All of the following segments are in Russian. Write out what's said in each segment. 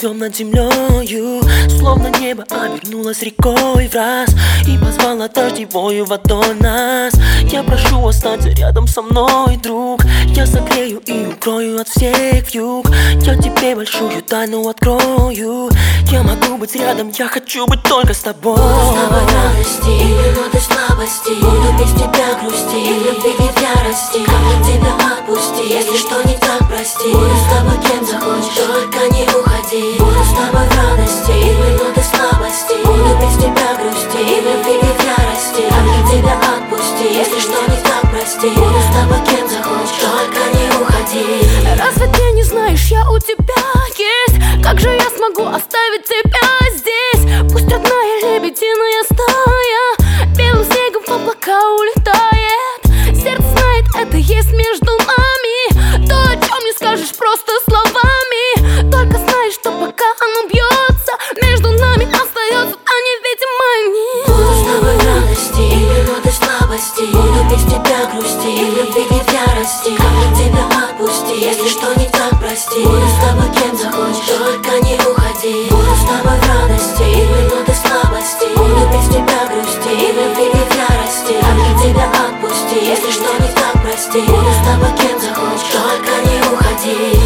путем над землею. Словно небо обернулось рекой в раз и позвало дождевою водой нас. Я прошу, останься рядом со мной, друг. Я согрею и укрою от всех вьюг. Я тебе большую тайну открою. Я могу быть рядом, я хочу быть только с тобой. Буду с тобой в радости и минуты слабости. Буду без тебя грусти и в любви и в ярости. Как же тебя отпусти, если что не так, прости. Буду с тобой кем захочешь, только не уходи. Буду с тобой в радости и в минуты слабости. Буду без тебя грусти и в любви и в ярости. Как же тебя отпусти, если что не так, прости. Буду с тобой кем захочешь, только не уходи. Разве ты не знаешь, я у тебя есть? Как же я смогу оставить тебя здесь? Пусть родная лебединая стая белым снегом в облака улетает. Сердце знает, это есть между нами. То, о чем не скажешь просто словами. Только знаешь, что пока оно бьется, между нами остается та невидимая нить. Буду с тобой в радости и минуты слабости. Буду без тебя грусти и в любви и в ярости. Как же тебя отпусти, если что не так, прости. Буду с тобой кем захочешь, только не уходи. Буду с тобой в радости и в минуты слабости. Буду без тебя грусти и в любви и в ярости. Как же тебя отпусти, если что не так, прости. Буду с тобой кем захочешь, только не уходи.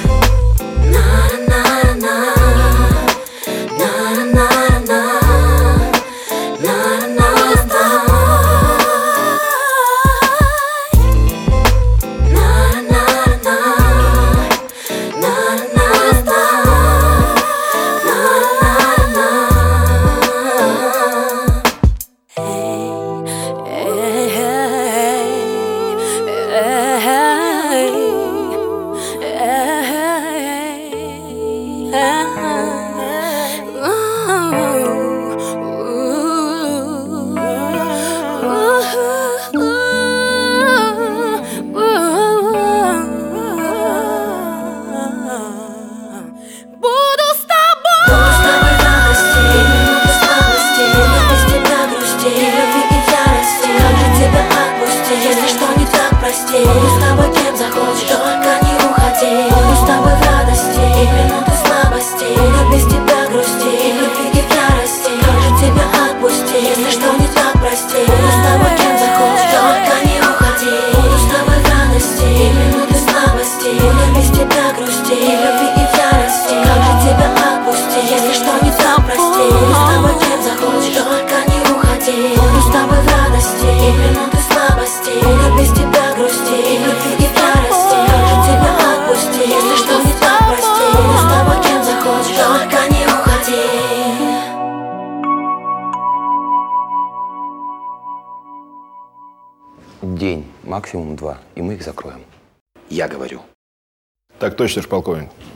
Буду с тобой кем захочешь, только не уходи. Буду с тобой в радости и минуты слабости. Буду без тебя грусти и в любви и в ярости. Как же тебя отпусти, если что не так, прости. Буду с тобой кем захочешь, только не уходи. Буду с тобой в радости и минуты слабости. Буду без тебя грусти и в любви и в ярости. Как же тебя отпусти, если что не так, прости. Буду с тобой кем захочешь, только не уходи. Буду с тобой в радости и минуты слабости. Буду без тебя грусти и в любви и в ярости. Как же тебя отпусти, если что не так, прости. Буду с тобой кем захочешь, только не уходи. День, максимум 2, и мы их закроем. Я говорю. Так точно, полковник.